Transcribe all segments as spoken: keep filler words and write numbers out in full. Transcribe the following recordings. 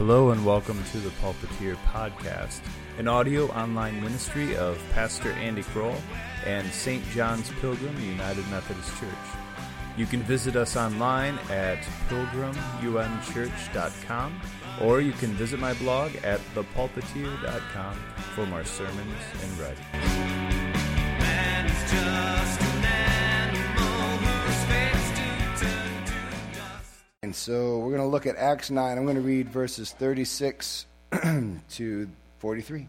Hello and welcome to the Pulpiteer Podcast, an audio online ministry of Pastor Andy Kroll and Saint John's Pilgrim United Methodist Church. You can visit us online at pilgrim u m church dot com, or you can visit my blog at the pulpiteer dot com for more sermons and writing. Man is just an animal whose fates do turn to dust. And so we're going to look at Acts nine. I'm going to read verses thirty-six to forty-three.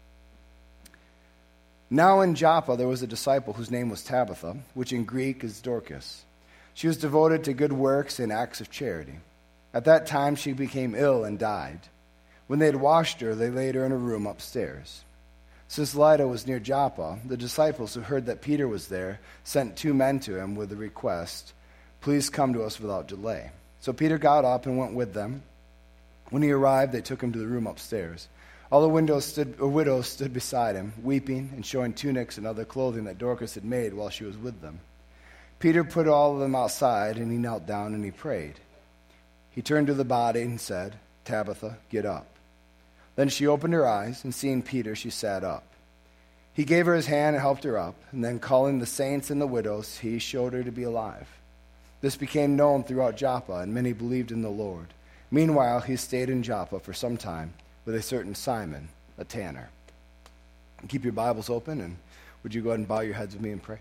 Now in Joppa there was a disciple whose name was Tabitha, which in Greek is Dorcas. She was devoted to good works and acts of charity. At that time she became ill and died. When they had washed her, they laid her in a room upstairs. Since Lydda was near Joppa, the disciples who heard that Peter was there sent two men to him with the request, "Please come to us without delay." So Peter got up and went with them. When he arrived, they took him to the room upstairs. All the windows stood, or widows stood beside him, weeping and showing tunics and other clothing that Dorcas had made while she was with them. Peter put all of them outside, and he knelt down and he prayed. He turned to the body and said, "Tabitha, get up." Then she opened her eyes, and seeing Peter, she sat up. He gave her his hand and helped her up, and then calling the saints and the widows, he showed her to be alive. This became known throughout Joppa, and many believed in the Lord. Meanwhile, he stayed in Joppa for some time with a certain Simon, a tanner. Keep your Bibles open, and would you go ahead and bow your heads with me and pray?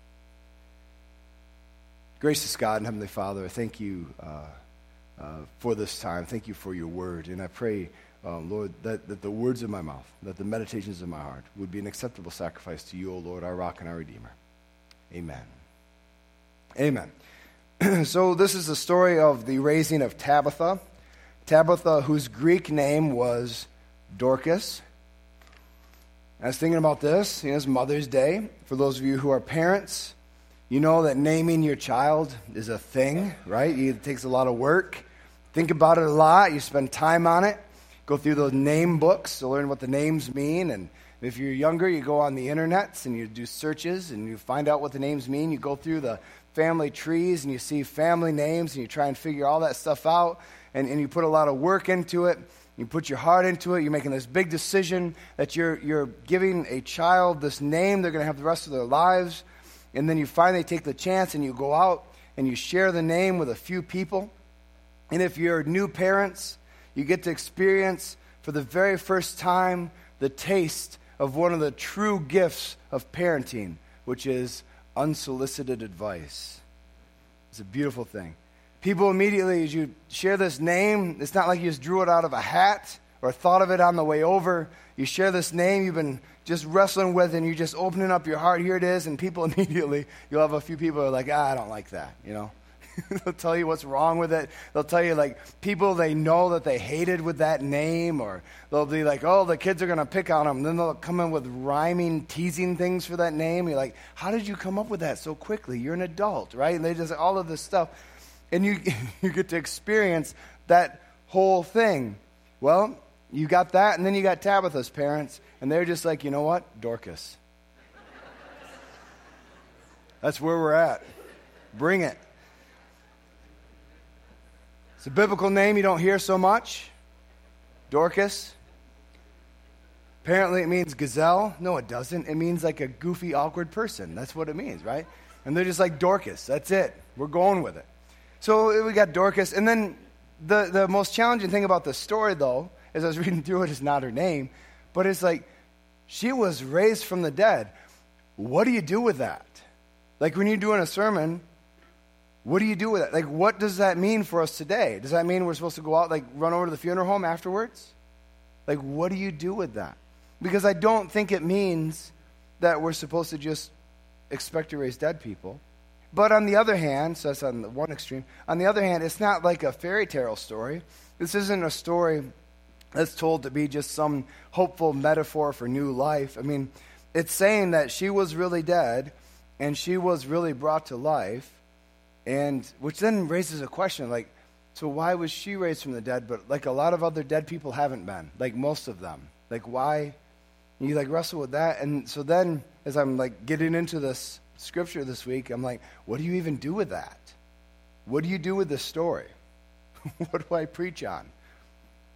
Gracious God and Heavenly Father, I thank you uh, uh, for this time. Thank you for your word. And I pray, um, Lord, that, that the words of my mouth, that the meditations of my heart would be an acceptable sacrifice to you, O Lord, our rock and our Redeemer. Amen. Amen. So this is the story of the raising of Tabitha. Tabitha, whose Greek name was Dorcas. I was thinking about this. You know, it's Mother's Day. For those of you who are parents, you know that naming your child is a thing, right? It takes a lot of work. Think about it a lot. You spend time on it. Go through those name books to learn what the names mean. And if you're younger, you go on the internets and you do searches and you find out what the names mean. You go through the family trees and you see family names and you try and figure all that stuff out. And, and you put a lot of work into it. You put your heart into it. You're making this big decision that you're, you're giving a child this name they're going to have the rest of their lives. And then you finally take the chance and you go out and you share the name with a few people. And if you're new parents, you get to experience for the very first time the taste of one of the true gifts of parenting, which is unsolicited advice. It's a beautiful thing. People immediately, as you share this name, it's not like you just drew it out of a hat or thought of it on the way over. You share this name you've been just wrestling with, and you're just opening up your heart. Here it is, and people immediately, you'll have a few people who are like, ah, I don't like that, you know. They'll tell you what's wrong with it. They'll tell you, like, people they know that they hated with that name, or they'll be like, oh, the kids are going to pick on them. Then they'll come in with rhyming, teasing things for that name. You're like, how did you come up with that so quickly? You're an adult, right? And they just, all of this stuff. And you you get to experience that whole thing. Well, you got that, and then you got Tabitha's parents, and they're just like, you know what? Dorcas. That's where we're at. Bring it. It's a biblical name you don't hear so much. Dorcas. Apparently it means gazelle. No, it doesn't. It means like a goofy, awkward person. That's what it means, right? And they're just like, Dorcas. That's it. We're going with it. So we got Dorcas. And then the, the most challenging thing about the story, though, as I was reading through it, is not her name, but it's like, she was raised from the dead. What do you do with that? Like when you're doing a sermon, what do you do with it? Like, what does that mean for us today? Does that mean we're supposed to go out, like, run over to the funeral home afterwards? Like, what do you do with that? Because I don't think it means that we're supposed to just expect to raise dead people. But on the other hand, so that's on the one extreme, on the other hand, it's not like a fairy tale story. This isn't a story that's told to be just some hopeful metaphor for new life. I mean, it's saying that she was really dead, and she was really brought to life, and which then raises a question, like, so why was she raised from the dead, but like a lot of other dead people haven't been, like most of them. Like, why? You, like, wrestle with that, and so then, as I'm, like, getting into this scripture this week, I'm like, what do you even do with that? What do you do with this story? What do I preach on?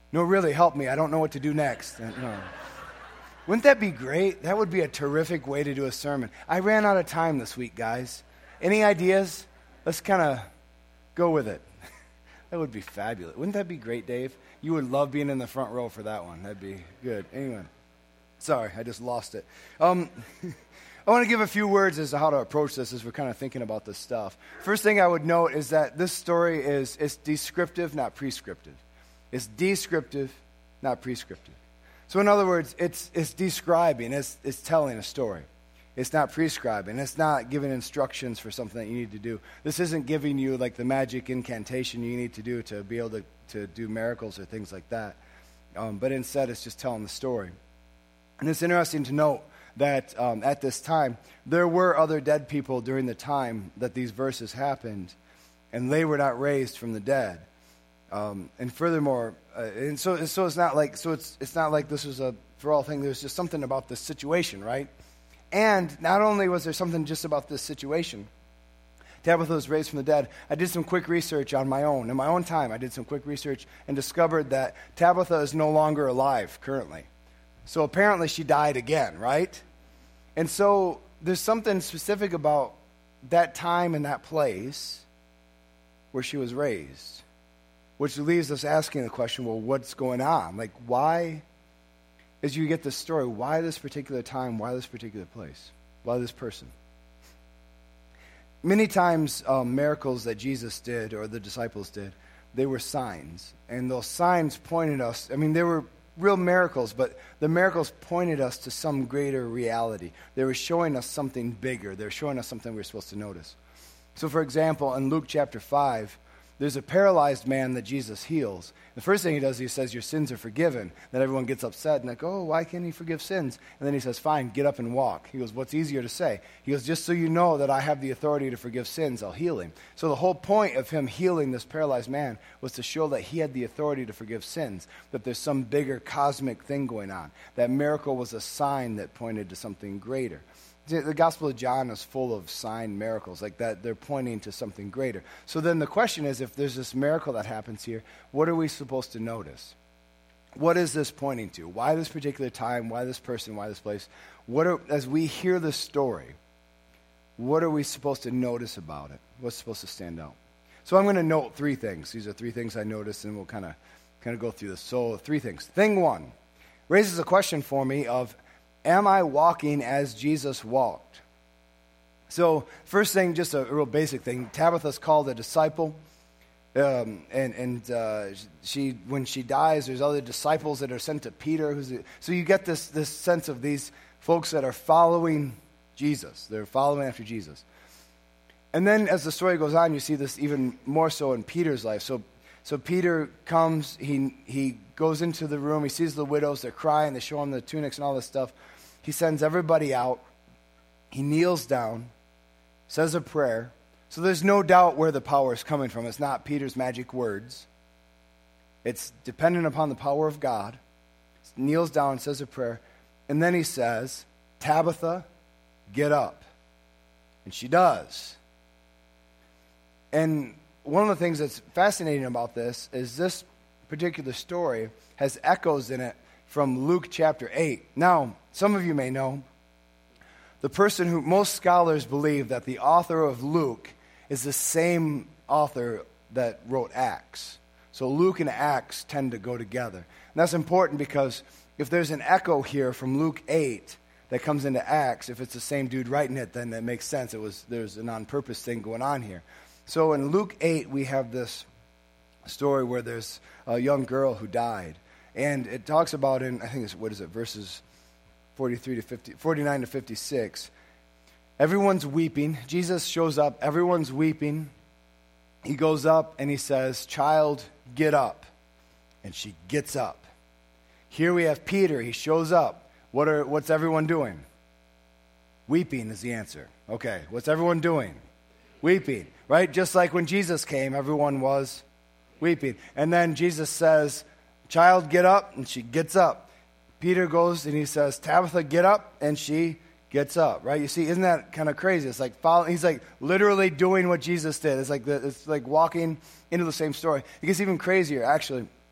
No, really, help me. I don't know what to do next. No. Wouldn't that be great? That would be a terrific way to do a sermon. I ran out of time this week, guys. Any ideas? Let's kind of go with it. That would be fabulous. Wouldn't that be great, Dave? You would love being in the front row for that one. That'd be good. Anyway, sorry, I just lost it. Um, I want to give a few words as to how to approach this as we're kind of thinking about this stuff. First thing I would note is that this story is it's descriptive, not prescriptive. It's descriptive, not prescriptive. So in other words, it's it's describing, it's, it's telling a story. It's not prescribing. It's not giving instructions for something that you need to do. This isn't giving you like the magic incantation you need to do to be able to, to do miracles or things like that. Um, but instead, it's just telling the story. And it's interesting to note that um, at this time, there were other dead people during the time that these verses happened, and they were not raised from the dead. Um, and furthermore, uh, and so so it's not like so it's it's not like this was a for all thing. There's just something about this situation, right? And not only was there something just about this situation, Tabitha was raised from the dead. I did some quick research on my own. In my own time, I did some quick research and discovered that Tabitha is no longer alive currently. So apparently she died again, right? And so there's something specific about that time and that place where she was raised, which leaves us asking the question, well, what's going on? Like, why, as you get this story, why this particular time, why this particular place, why this person? Many times, um, miracles that Jesus did or the disciples did, they were signs. And those signs pointed us, I mean, they were real miracles, but the miracles pointed us to some greater reality. They were showing us something bigger. They were showing us something we were supposed to notice. So, for example, in Luke chapter five, there's a paralyzed man that Jesus heals. The first thing he does, he says, your sins are forgiven. Then everyone gets upset and like, oh, why can't he forgive sins? And then he says, fine, get up and walk. He goes, what's easier to say? He goes, just so you know that I have the authority to forgive sins, I'll heal him. So the whole point of him healing this paralyzed man was to show that he had the authority to forgive sins, that there's some bigger cosmic thing going on. That miracle was a sign that pointed to something greater. The Gospel of John is full of sign miracles like that. They're pointing to something greater. So then the question is, if there's this miracle that happens here, what are we supposed to notice? What is this pointing to? Why this particular time? Why this person? Why this place? What are, as we hear the story, what are we supposed to notice about it? What's supposed to stand out? So I'm going to note three things. These are three things I noticed, and we'll kind of kind of go through this. So three things. Thing one raises a question for me of, am I walking as Jesus walked? So first thing, just a real basic thing. Tabitha's called a disciple. Um, and and uh, she, when she dies, there's other disciples that are sent to Peter. Who's a, so you get this, this sense of these folks that are following Jesus. They're following after Jesus. And then as the story goes on, you see this even more so in Peter's life. So So Peter comes, he he goes into the room, he sees the widows, they're crying, they show him the tunics and all this stuff. He sends everybody out. He kneels down, says a prayer. So there's no doubt where the power is coming from. It's not Peter's magic words. It's dependent upon the power of God. He kneels down, says a prayer, and then he says, Tabitha, get up. And she does. And one of the things that's fascinating about this is this particular story has echoes in it from Luke chapter eight. Now, some of you may know, the person who most scholars believe that the author of Luke is the same author that wrote Acts. So Luke and Acts tend to go together. And that's important because if there's an echo here from Luke eight that comes into Acts, if it's the same dude writing it, then that makes sense. It was there's an on-purpose thing going on here. So in Luke eight, we have this story where there's a young girl who died. And it talks about in, I think it's, what is it, verses forty-three to fifty, forty-nine to fifty-six. Everyone's weeping. Jesus shows up. Everyone's weeping. He goes up and he says, child, get up. And she gets up. Here we have Peter. He shows up. What are what's everyone doing? Weeping is the answer. Okay, what's everyone doing? Weeping, right? Just like when Jesus came, everyone was weeping. And then Jesus says, child, get up, and she gets up. Peter goes and he says, Tabitha, get up, and she gets up, right? You see, isn't that kind of crazy? It's like following, he's like literally doing what Jesus did. It's like the, it's like walking into the same story. It gets even crazier, actually.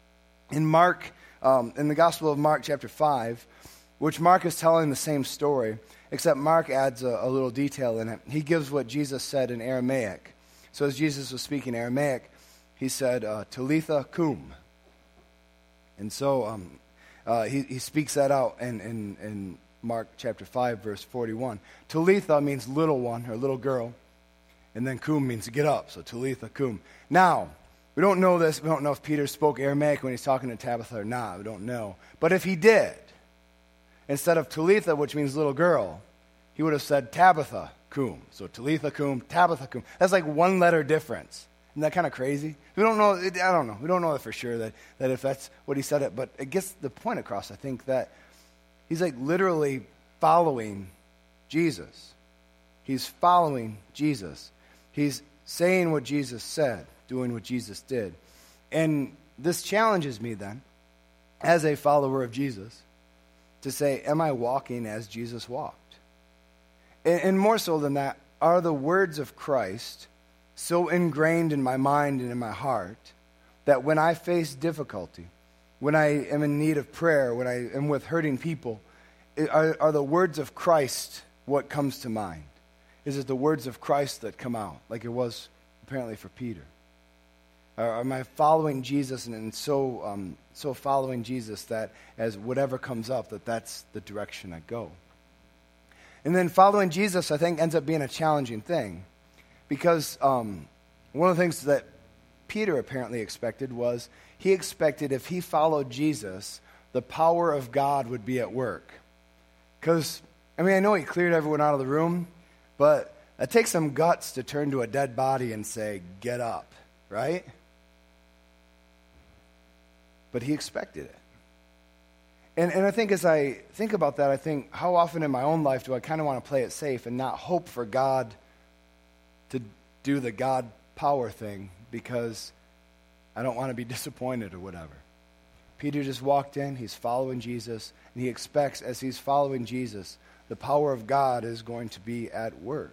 In Mark, um, in the Gospel of Mark chapter five, which Mark is telling the same story, except Mark adds a, a little detail in it. He gives what Jesus said in Aramaic. So as Jesus was speaking Aramaic, he said, uh, Talitha cum. And so um, uh, he, he speaks that out in, in, in Mark chapter five, verse forty-one. Talitha means little one or little girl. And then cum means get up. So Talitha cum. Now, we don't know this. We don't know if Peter spoke Aramaic when he's talking to Tabitha or not. We don't know. But if he did, instead of Talitha, which means little girl, he would have said Tabitha cum. So Talitha cum, Tabitha cum. That's like one letter difference. Isn't that kind of crazy? We don't know. I don't know. We don't know for sure that, that if that's what he said it. But it gets the point across, I think, that he's like literally following Jesus. He's following Jesus. He's saying what Jesus said, doing what Jesus did. And this challenges me then, as a follower of Jesus, to say, am I walking as Jesus walked? And, and more so than that, are the words of Christ so ingrained in my mind and in my heart that when I face difficulty, when I am in need of prayer, when I am with hurting people, are, are the words of Christ what comes to mind? Is it the words of Christ that come out, like it was apparently for Peter? Or am I following Jesus and, and so um, so following Jesus that as whatever comes up, that that's the direction I go? And then following Jesus, I think, ends up being a challenging thing. Because um, one of the things that Peter apparently expected was he expected if he followed Jesus, the power of God would be at work. Because, I mean, I know he cleared everyone out of the room, but it takes some guts to turn to a dead body and say, get up, right? But he expected it. And, and I think as I think about that, I think, how often in my own life do I kind of want to play it safe and not hope for God to do the God power thing because I don't want to be disappointed or whatever. Peter just walked in, he's following Jesus, and he expects as he's following Jesus, the power of God is going to be at work.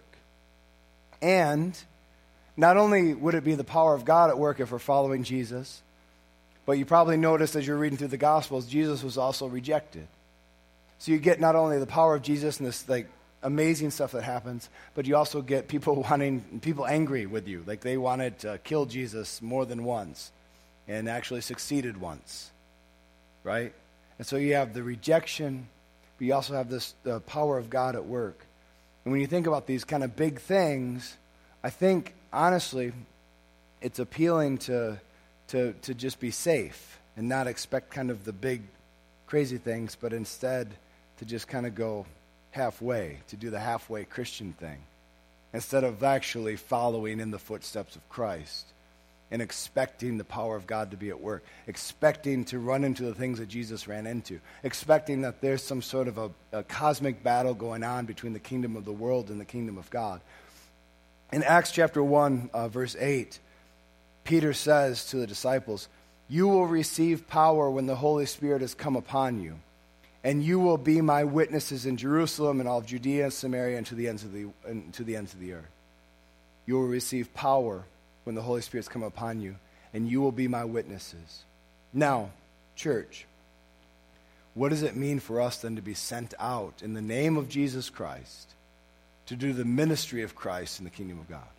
And not only would it be the power of God at work if we're following Jesus, but you probably noticed as you're reading through the Gospels, Jesus was also rejected. So you get not only the power of Jesus and this like amazing stuff that happens, but you also get people wanting, people angry with you. Like they wanted to kill Jesus more than once and actually succeeded once, right? And so you have the rejection, but you also have this the power of God at work. And when you think about these kind of big things, I think, honestly, it's appealing to to to just be safe and not expect kind of the big, crazy things, but instead to just kind of go halfway, to do the halfway Christian thing, instead of actually following in the footsteps of Christ and expecting the power of God to be at work, expecting to run into the things that Jesus ran into, expecting that there's some sort of a, a cosmic battle going on between the kingdom of the world and the kingdom of God. In Acts chapter one, uh, verse eight, Peter says to the disciples, "You will receive power when the Holy Spirit has come upon you, and you will be my witnesses in Jerusalem and all of Judea and Samaria and to the ends of the and to the ends of the earth. You will receive power when the Holy Spirit's come upon you, and you will be my witnesses." Now, church, what does it mean for us then to be sent out in the name of Jesus Christ to do the ministry of Christ in the kingdom of God?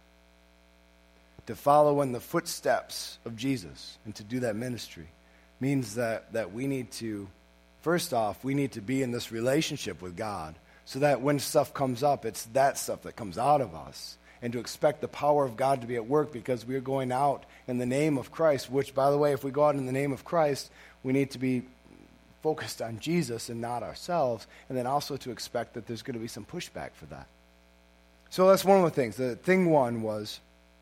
To follow in the footsteps of Jesus and to do that ministry means that, that we need to, first off, we need to be in this relationship with God so that when stuff comes up, it's that stuff that comes out of us. And to expect the power of God to be at work because we are going out in the name of Christ, which, by the way, if we go out in the name of Christ, we need to be focused on Jesus and not ourselves, and then also to expect that there's going to be some pushback for that. So that's one of the things. The thing one was,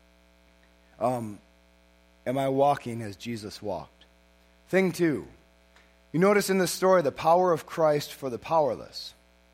um, am I walking as Jesus walked? Thing two, you notice in this story the power of Christ for the powerless.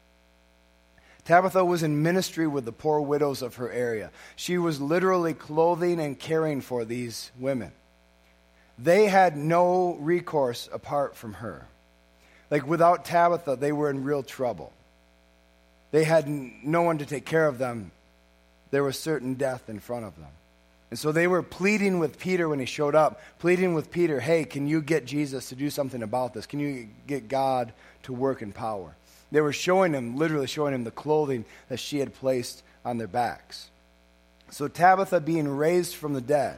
Tabitha was in ministry with the poor widows of her area. She was literally clothing and caring for these women. They had no recourse apart from her. Like without Tabitha, they were in real trouble. They had no one to take care of them. There was certain death in front of them. And so they were pleading with Peter when he showed up, pleading with Peter, hey, can you get Jesus to do something about this? Can you get God to work in power? They were showing him, literally showing him the clothing that she had placed on their backs. So Tabitha being raised from the dead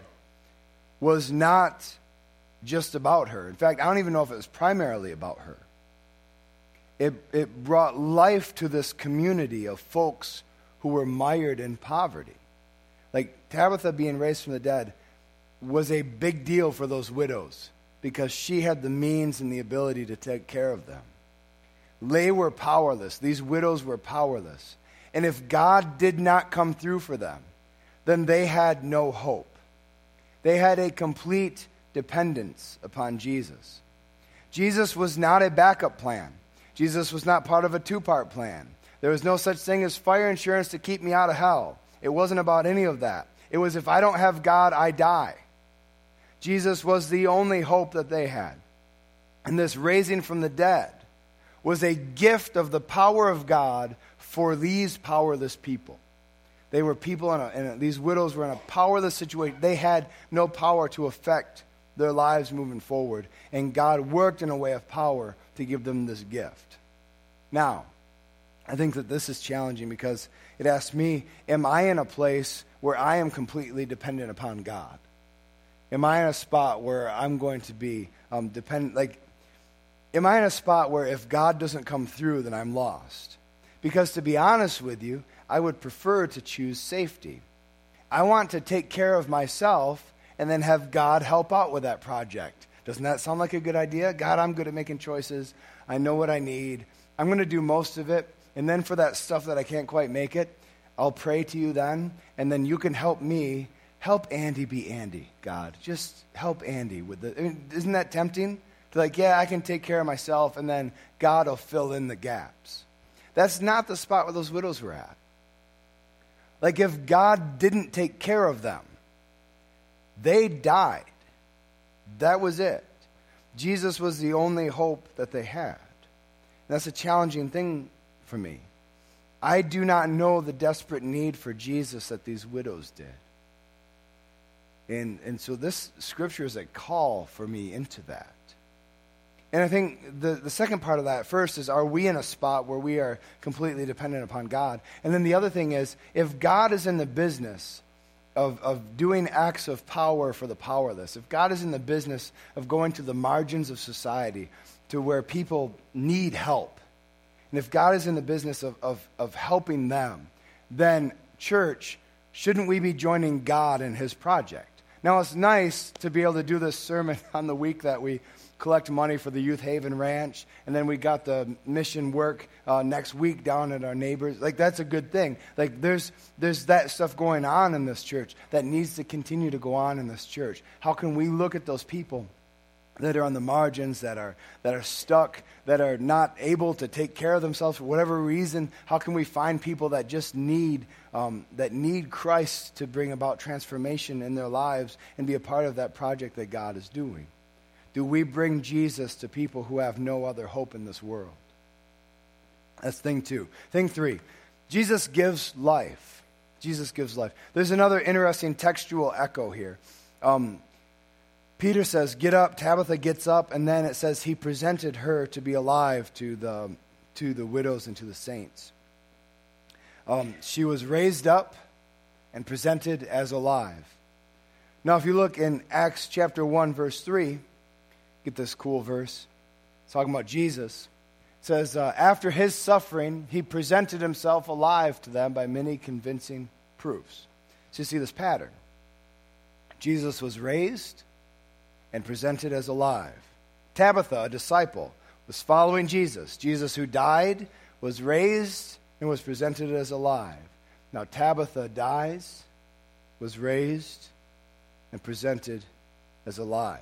was not just about her. In fact, I don't even know if it was primarily about her. It, it brought life to this community of folks who were mired in poverty. Like Tabitha being raised from the dead was a big deal for those widows because she had the means and the ability to take care of them. They were powerless. These widows were powerless. And if God did not come through for them, then they had no hope. They had a complete dependence upon Jesus. Jesus was not a backup plan. Jesus was not part of a two-part plan. There was no such thing as fire insurance to keep me out of hell. It wasn't about any of that. It was, if I don't have God, I die. Jesus was the only hope that they had. And this raising from the dead was a gift of the power of God for these powerless people. They were people, in a, in a, these widows were in a powerless situation. They had no power to affect their lives moving forward. And God worked in a way of power to give them this gift. Now, I think that this is challenging because it asks me, am I in a place where I am completely dependent upon God? Am I in a spot where I'm going to be um, dependent? Like, am I in a spot where if God doesn't come through, then I'm lost? Because to be honest with you, I would prefer to choose safety. I want to take care of myself and then have God help out with that project. Doesn't that sound like a good idea? God, I'm good at making choices. I know what I need. I'm going to do most of it. And then for that stuff that I can't quite make it, I'll pray to you then. And then you can help me. Help Andy be Andy, God. Just help Andy with the... I mean, isn't that tempting? To like, yeah, I can take care of myself, and then God will fill in the gaps. That's not the spot where those widows were at. Like, if God didn't take care of them, they died. That was it. Jesus was the only hope that they had. And that's a challenging thing for me. I do not know the desperate need for Jesus that these widows did. And, and so this scripture is a call for me into that. And I think the, the second part of that first is, are we in a spot where we are completely dependent upon God? And then the other thing is, if God is in the business of, of doing acts of power for the powerless, if God is in the business of going to the margins of society to where people need help, and if God is in the business of, of, of helping them, then church, shouldn't we be joining God in his project? Now, it's nice to be able to do this sermon on the week that we collect money for the Youth Haven Ranch, and then we got the mission work uh, next week down at our neighbors. Like, that's a good thing. Like, there's there's that stuff going on in this church that needs to continue to go on in this church. How can we look at those people that are on the margins, that are that are stuck, that are not able to take care of themselves for whatever reason? How can we find people that just need um, that need Christ to bring about transformation in their lives and be a part of that project that God is doing? Do we bring Jesus to people who have no other hope in this world? That's thing two. Thing three, Jesus gives life. Jesus gives life. There's another interesting textual echo here. Um, Peter says, get up. Tabitha gets up, and then it says he presented her to be alive to the, to the widows and to the saints. Um, she was raised up and presented as alive. Now, if you look in Acts chapter one, verse three, get this cool verse. It's talking about Jesus. It says, uh, after his suffering, he presented himself alive to them by many convincing proofs. So you see this pattern. Jesus was raised and presented as alive. Tabitha, a disciple, was following Jesus. Jesus, who died, was raised and was presented as alive. Now Tabitha dies, was raised, and presented as alive.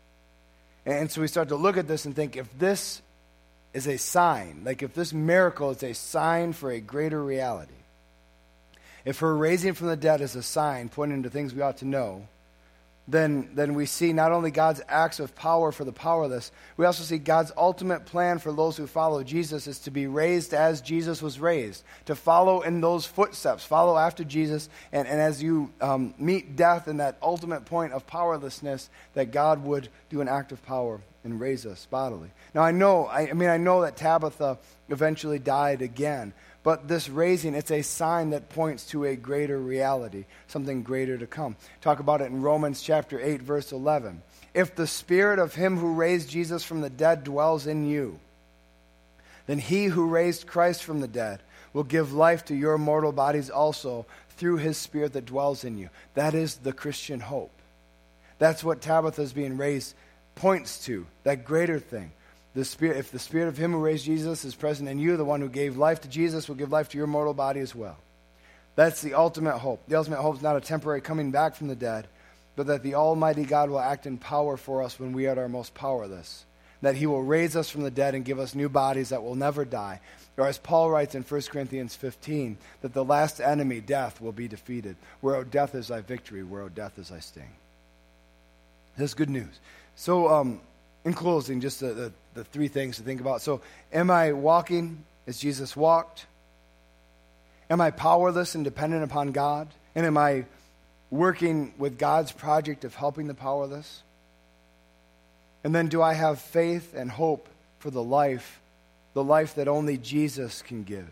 And so we start to look at this and think, if this is a sign, like if this miracle is a sign for a greater reality, if her raising from the dead is a sign pointing to things we ought to know, then, then we see not only God's acts of power for the powerless, we also see God's ultimate plan for those who follow Jesus is to be raised as Jesus was raised, to follow in those footsteps, follow after Jesus, and, and as you um, meet death and that ultimate point of powerlessness, that God would do an act of power and raise us bodily. Now I know, I, I mean, I know that Tabitha eventually died again, but this raising, it's a sign that points to a greater reality, something greater to come. Talk about it in Romans chapter eight, verse eleven. If the spirit of him who raised Jesus from the dead dwells in you, then he who raised Christ from the dead will give life to your mortal bodies also through his spirit that dwells in you. That is the Christian hope. That's what Tabitha is being raised points to, that greater thing. The spirit, if the spirit of him who raised Jesus is present in you, the one who gave life to Jesus will give life to your mortal body as well. That's the ultimate hope. The ultimate hope is not a temporary coming back from the dead, but that the Almighty God will act in power for us when we are at our most powerless. That he will raise us from the dead and give us new bodies that will never die. Or as Paul writes in First Corinthians fifteen, that the last enemy, death, will be defeated. Where, O death, is thy victory? Where, O death, is thy sting? That's good news. So, um, in closing, just the, the, the three things to think about. So, am I walking as Jesus walked? Am I powerless and dependent upon God? And am I working with God's project of helping the powerless? And then do I have faith and hope for the life, the life that only Jesus can give?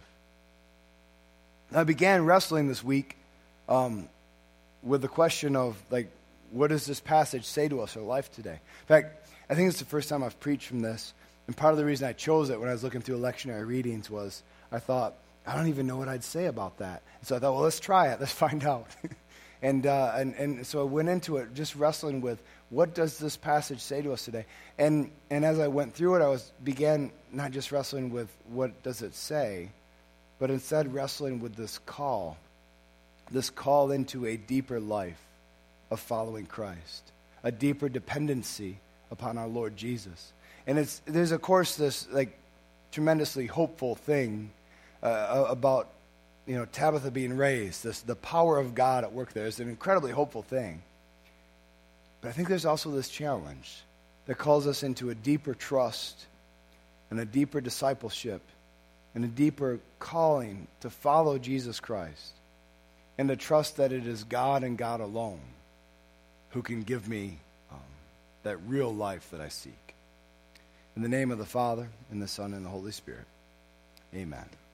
I began wrestling this week um, with the question of, like, what does this passage say to us, our life today? In fact, I think it's the first time I've preached from this. And part of the reason I chose it when I was looking through lectionary readings was I thought, I don't even know what I'd say about that. And so I thought, well, let's try it. Let's find out. and, uh, and and so I went into it just wrestling with, what does this passage say to us today? And and as I went through it, I was began not just wrestling with what does it say, but instead wrestling with this call, this call into a deeper life of following Christ, a deeper dependency upon our Lord Jesus. And it's there's of course this like tremendously hopeful thing uh, about you know Tabitha being raised. This the power of God at work there is an incredibly hopeful thing. But I think there's also this challenge that calls us into a deeper trust and a deeper discipleship and a deeper calling to follow Jesus Christ and to trust that it is God and God alone who can give me um, that real life that I seek. In the name of the Father, and the Son, and the Holy Spirit, amen.